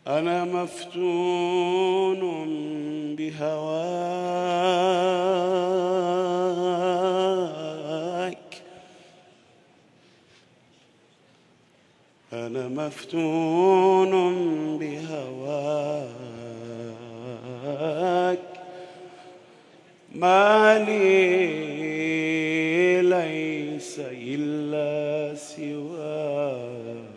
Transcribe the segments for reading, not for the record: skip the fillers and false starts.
أنا مفتون بهواك، أنا مفتون بهواك، ما لي ليس إلا سواك،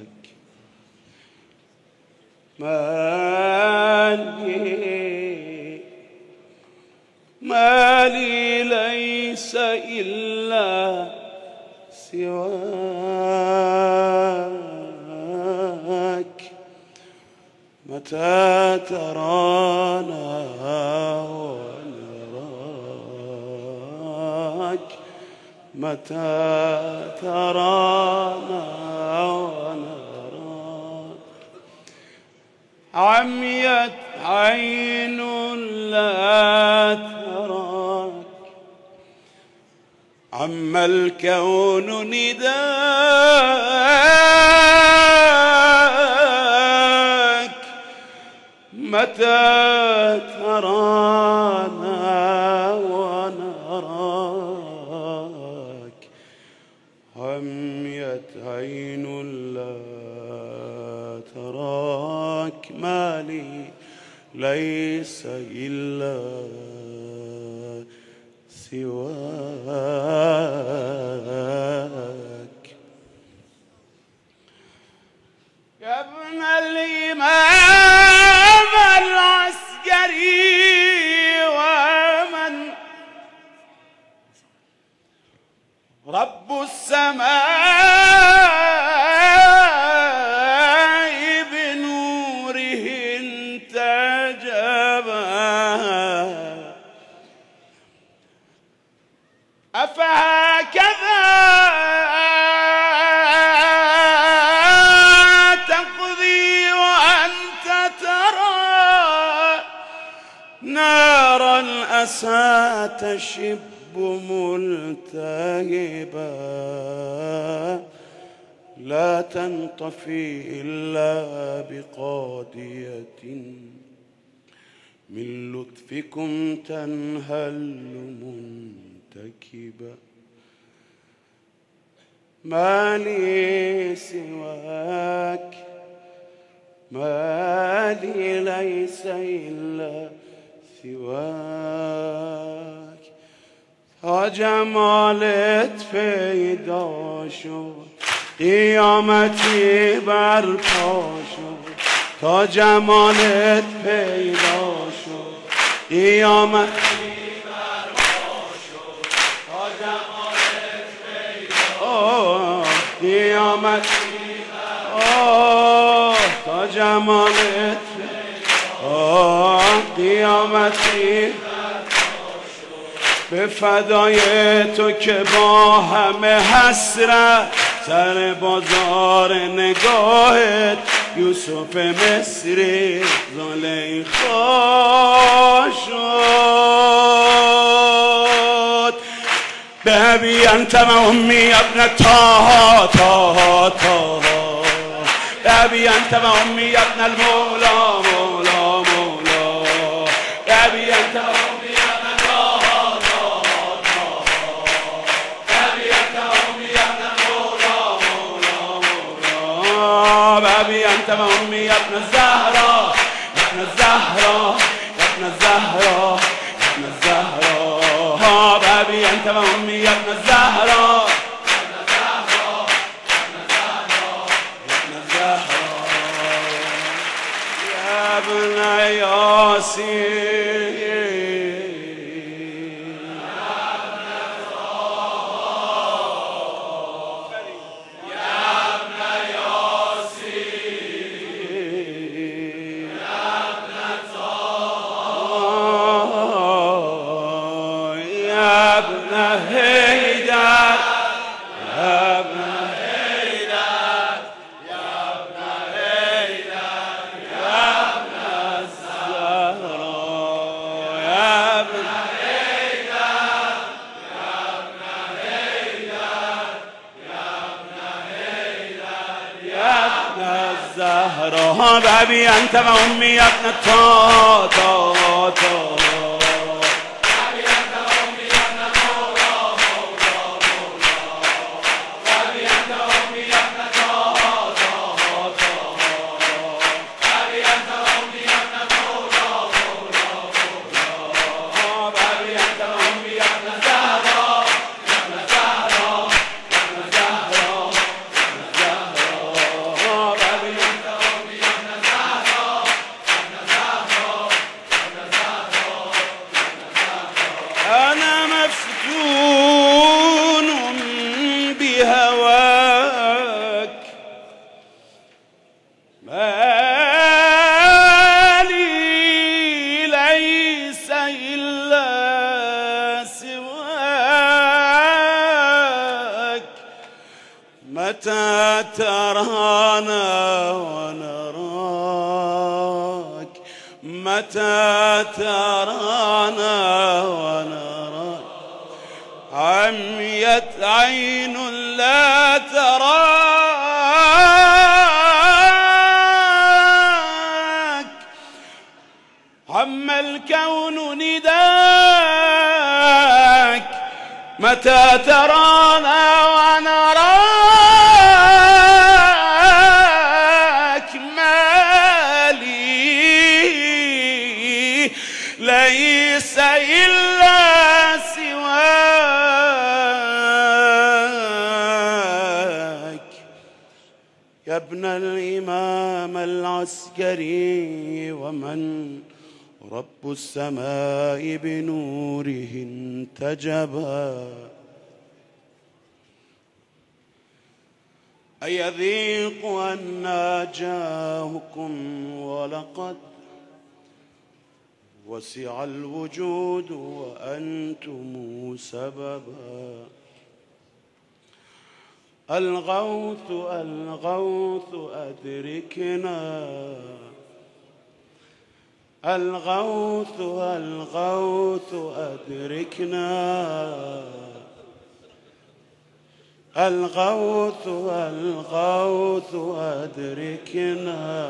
ما لي ليس إلا سواك، متى ترانا ونراك، متى ترانا ونراك، عميت عين لا تراك، عم الكون نداك، متى ترانا ونراك، عميت عين لا تراك، ما لي ليس إلا سواك. يا ابن الإمام العسكري ومن رب السماء بنوره انتجبا، أفهكذا تقضي وأنت ترى نار الأسى تشب ملتهبا، لا تنطفي إلا بقاضية من لطفكم تنهل منتكبا، ما لي سواك، ما لي ليس إلا سواك، تا جمالت پیدا شد قیامتی برپا شد، تا جمالت پیدا شد قیامتی برپا شد، تا جمالت پیدا قیامتی تا جمالت قیامتی به فدای تو که با همه حسرت سر بازار نگاهت یوسف مصری زلیخا شد. بأبي أنت وأمي يا ابن طه طه طه، بأبي أنت وأمي يا ابن المولى مولا مولا، بأبي أنت وأمي يا ابن طه طه طه، بأبي أنت وأمي يا ابن المولى مولا مولا، بأبي أنت وأمي يا ابن الزهراء يا ابن الزهراء يا ابن الزهراء يا ابن الزهراء، بأبي أنت وأمي يا ابن الزهراء يا ابن ياسين، بأبي أنت وأمي يا ابن الطه طه طه أنا مفتون بهواك ما لي ليس إلا سواك متى ترانا ونراك متى ترانا ونراك عميت عين لا تراك عم الكون نداك متى ترانا ونراك ما لي ليس إلا سواك يا ابن الإمام العسكري ومن رب السماء بنوره انتجبا أيذيق أن جاهكم ولقد وسع الوجود وأنتم سببا الغوث الغوث أدركنا الغوث الغوث أدركنا الغوث الغوث أدركنا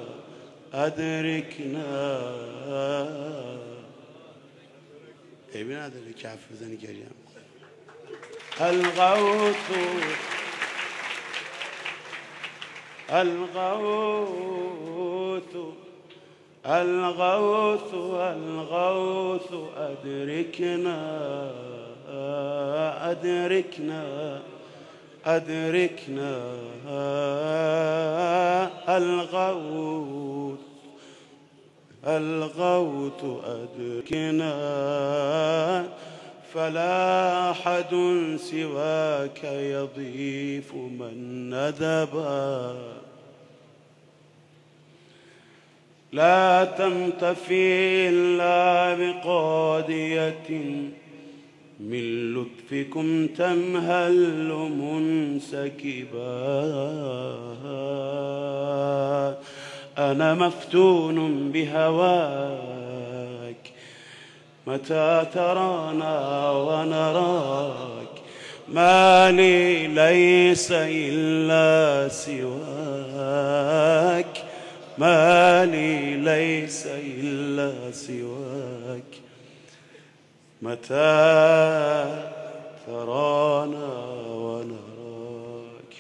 أدركنا ابن هذا اللي كعف بزني كريم الغوث الغوث الغوث الغوث أدركنا أدركنا أدركنا الغوث الغوث أدركنا فلا أحد سواك يضيف من ندبا لا تنطفي إلا بقاضية من لطفكم تمهل منسكبا أنا مفتون بهواك متى ترانا ونراك ما لي ليس إلا سواك ما لي ليس إلا سواك متى ترانا ونراك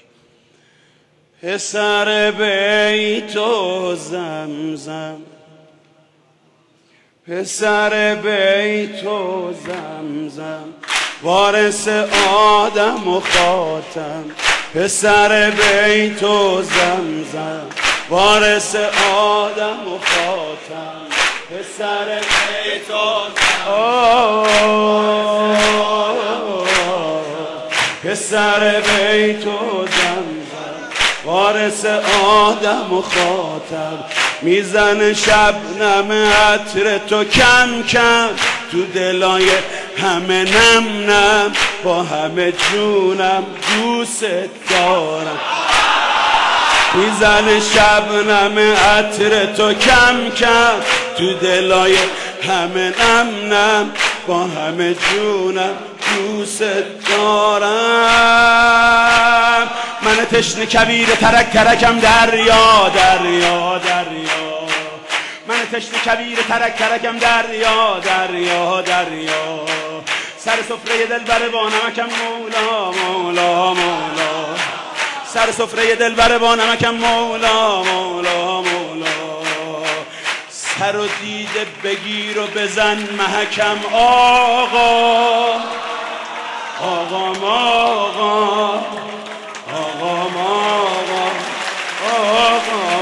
حسر بيت زمزم حسر بيت زمزم وارث آدم و خاتم حسر بيت زمزم وارث آدم و خاتم حسر بيت حسر بيت زمزم وارث آدم و خاتم میزن شبنم عطر تو کم کم تو دلای همه نم نم با همه جونم دوست دارم میزن شبنم عطر تو کم کم تو دلای همه نم نم با همه جونم دوست دارم. من تشنه کویر ترک ترکم دریا دریا دریا، من تشنه کویر ترک ترکم دریا دریا دریا، سر سفره دلبر با نمکم مولا مولا مولا، سر سفره دلبر با نمکم مولا مولا مولا، سر و دیده بگیر و بزن محکم آقا آقا آقا آقا آقا،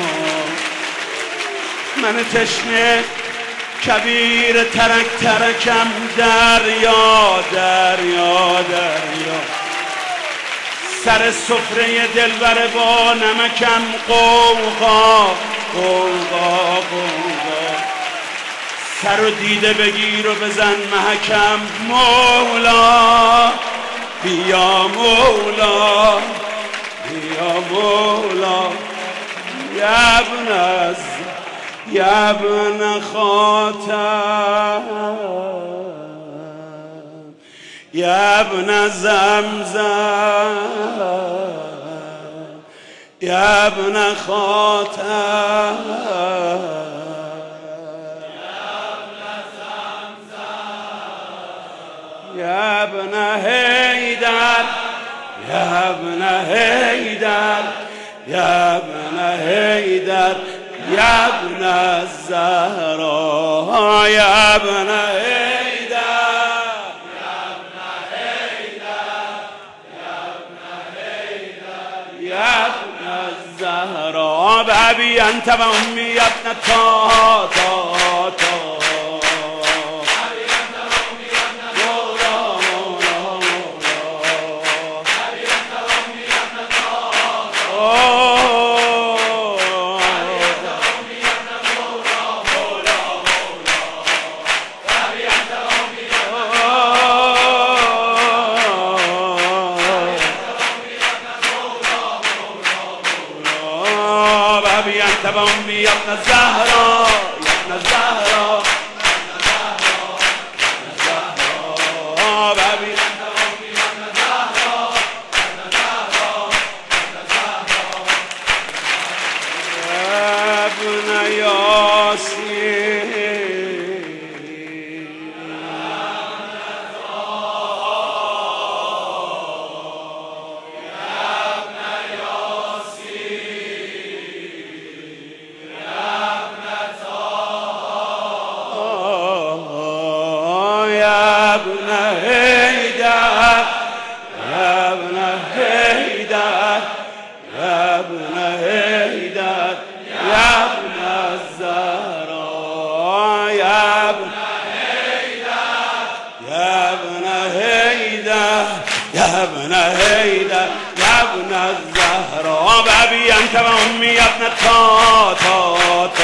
من تشنه کبیر ترک ترکم دریا دریا دریا، سر سفره دلبر با نمکم قوقا قوقا قوقا، سر و دیده بگیر و بزن محکم مولا بیا مولا بیا مولا، یا ابن خاتم یا ابن زمزم یا ابن خاتم یا ابن حیدر یا ابن حیدر یا ابن حیدر یا ابن الزهرا یا ابن حیدر یا ابن حیدر یا ابن الزهرا، بأبي أنت وأمي يا ابن الطاهر أنت وأمي يا ابن الزهراء يا ابن الزهراء بأبي أنت وأمي يا ابن الزهراء يا ابن ياسين يا ابن هيدر يا ابن الزهراء، بأبي أنت وأمي يا ابن الطاهر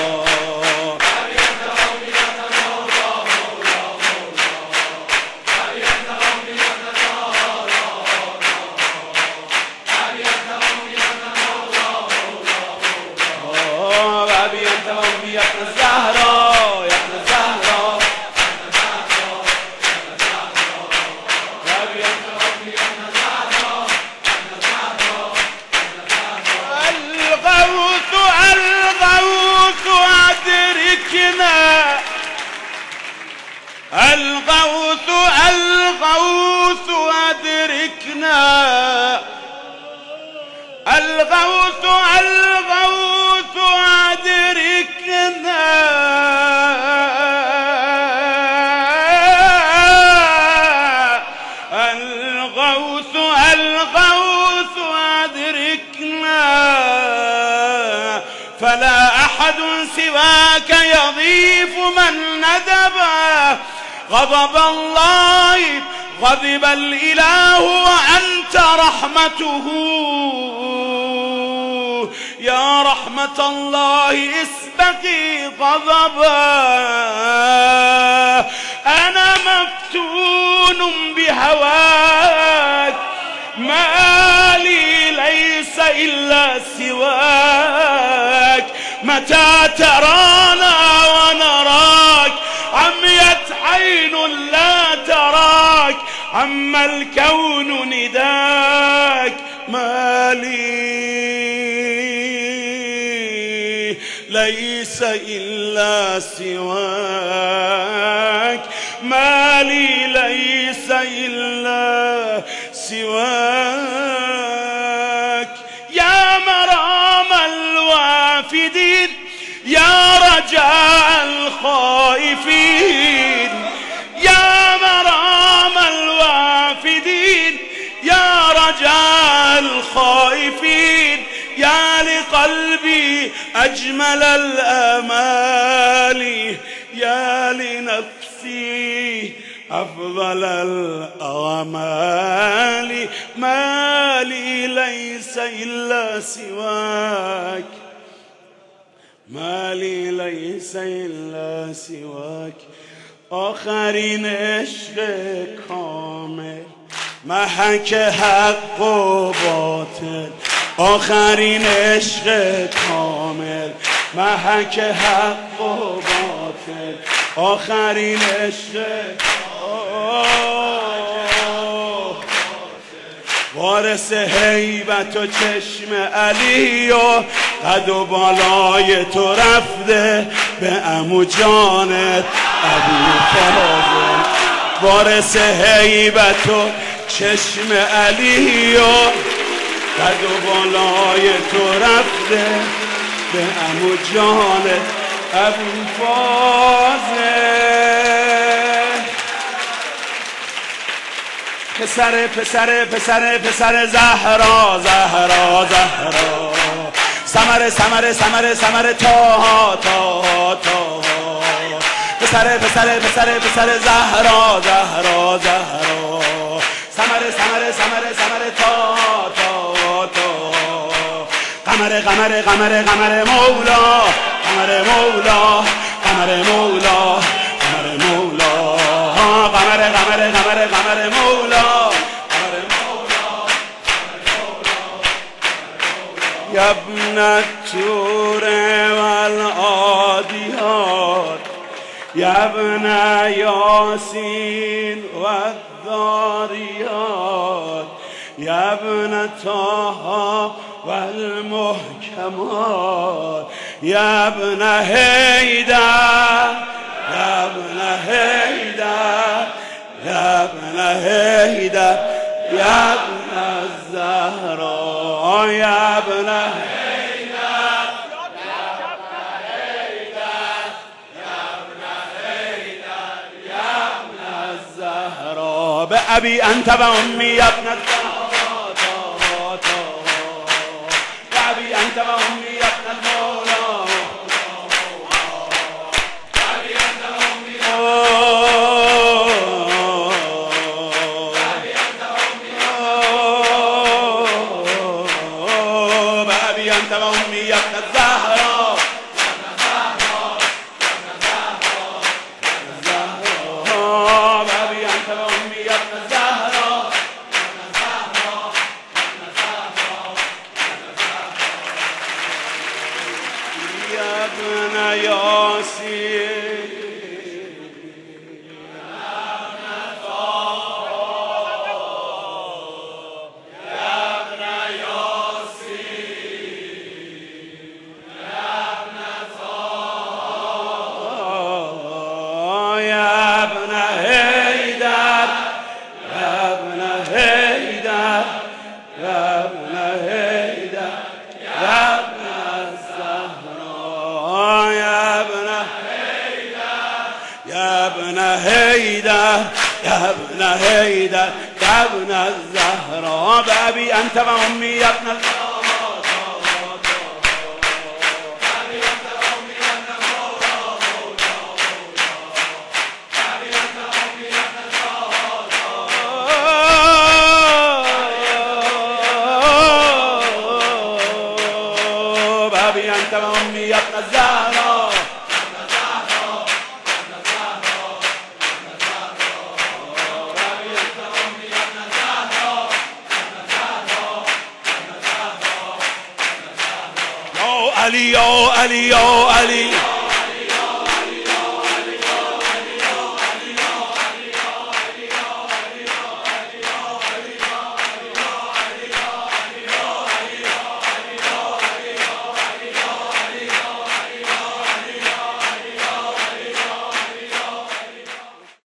الغوث الغوث أدركنا الغوث الغوث أدركنا الغوث الغوث أدركنا، فلا أحد سواك يضيف من ندبه غضب الله غضب الإله وأنت رحمته، يا رحمة الله اسبقي غضبا، أنا مفتون بهواك ما لي ليس إلا سواك، متى ترانا ونراك عميت عين لا تراك، عما الكون نداك ما لي ليس إلا سواك ما لي ليس إلا سواك يا مرام الوافدين يا رجاء الخائفين يا مرام الوافدين يا رجاء الخائفين يا لقلبي أجمل الآمال يا لنفسي أفضل الآمال ما لي ليس إلا سواك ما لي ليس إلا سواك آخرین عشق کامل محک حق و باطل آخرین عشق کامل محک حق و باطل آخرین عشق وارث هیبت و چشم علی و قد و بالای تو رفته به عمو جانت ابوالفضل وارث هیبت و چشم علی و قد و بالای تو رفته به عمو جانت ابوالفضل پسر زهرا سمر تا پسر زهرا سمر تا قمر مولا يا ابن التور والعاديات يا ابن ياسين والذاريات يا ابن طه والمحكمات يا ابن هيدر يا ابن هيدر يا ابن هيدر يا ابن الزهراء يا ابن هيدر يا ابن هيدر يا ابن الزهراء بأبي أنت وأمي يا ابن الزهراء بأبي أنت وأمي يا ابن المولى بأبي أنت وأمي أنت وأمي يا ابن الزهراء بأبي أنت وأمي يا ابن الزهراء يا ابن ياسين يا ابن هيدر يا ابن الزهراء بأبي أنت وأمي يا ابن بأبي أنت وأمي يا ابن الزهراء علي يا علي يا علي